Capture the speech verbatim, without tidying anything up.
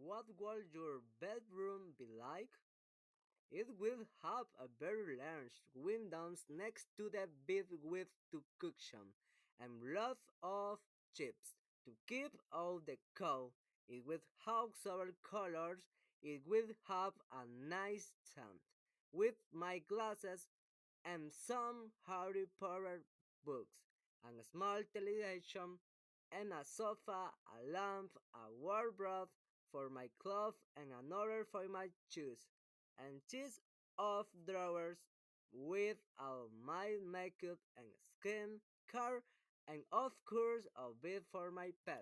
what will your bedroom be like? It will have a very large windows next to the bed with two cushions and lots of chips to keep out the cold. It will have several colors. It will have a nice stand with my glasses and some Harry Potter books, and a small television, and a sofa, a lamp, a wardrobe for my clothes, and another for my shoes, and cheese of drawers with all my makeup and skin care, and of course a bed for my pet.